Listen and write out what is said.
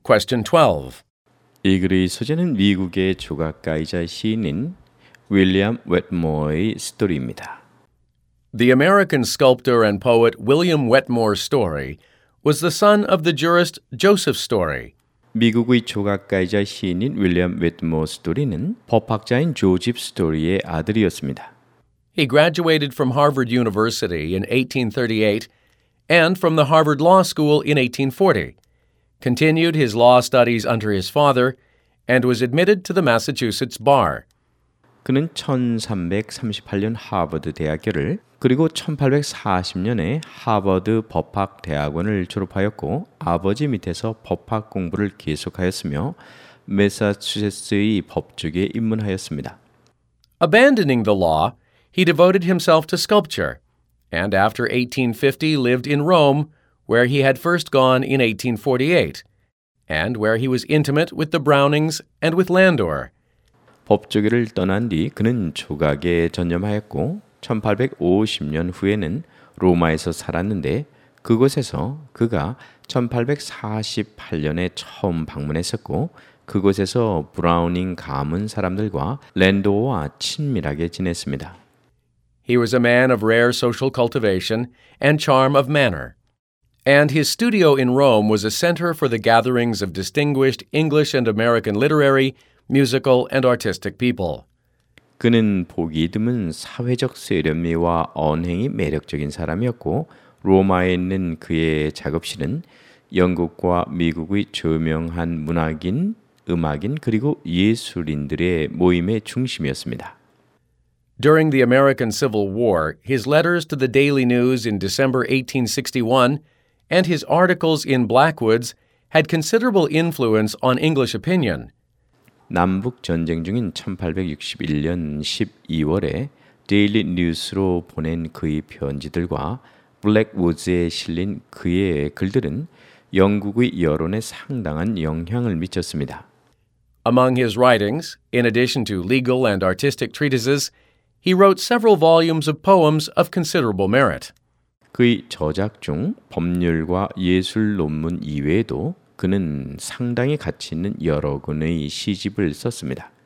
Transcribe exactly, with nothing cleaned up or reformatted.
Question twelve. 이 글의 소재는 미국의 조각가이자 시인인 윌리엄 웻모어의 스토리입니다. The American sculptor and poet William Wetmore Story was the son of the jurist Joseph Story. 미국의 조각가이자 시인인 윌리엄 웻모어 스토리는 법학자인 조집 스토리의 아들이었습니다. He graduated from Harvard University in eighteen thirty-eight and from the Harvard Law School in eighteen forty, continued his law studies under his father, and was admitted to the Massachusetts bar. 그는 천삼백삼십팔 년 하버드 대학교를 그리고 천팔백사십 년에 하버드 법학대학원을 졸업하였고 아버지 밑에서 법학 공부를 계속하였으며 매사추세츠의 법조계에 입문하였습니다. Abandoning the law, he devoted himself to sculpture, and after eighteen fifty lived in Rome, where he had first gone in eighteen forty-eight, and where he was intimate with the Brownings and with Landor. 법조계를 떠난 뒤 그는 조각에 전념하였고 천팔백오십 년 후에는 로마에서 살았는데 그곳에서 그가 천팔백사십팔 년에 처음 방문했었고 그곳에서 브라우닝 가문 사람들과 랜도어와 친밀하게 지냈습니다. He was a man of rare social cultivation and charm of manner, and his studio in Rome was a center for the gatherings of distinguished English and American literary, musical, and artistic people. 그는 보기 드문 사회적 세련미와 언행이 매력적인 사람이었고 로마에 있는 그의 작업실은 영국과 미국의 저명한 문학인, 음악인 그리고 예술인들의 모임의 중심이었습니다. During the American Civil War, his letters to the Daily News in December eighteen sixty-one and his articles in Blackwoods had considerable influence on English opinion. 남북 전쟁 중인 천팔백육십일 년 십이월에 데일리 뉴스로 보낸 그의 편지들과 블랙우드에 실린 그의 글들은 영국의 여론에 상당한 영향을 미쳤습니다. Among his writings, in addition to legal and artistic treatises, he wrote several volumes of poems of considerable merit. 그의 저작 중 법률과 예술 논문 이외에도 그는 상당히 가치 있는 여러 권의 시집을 썼습니다.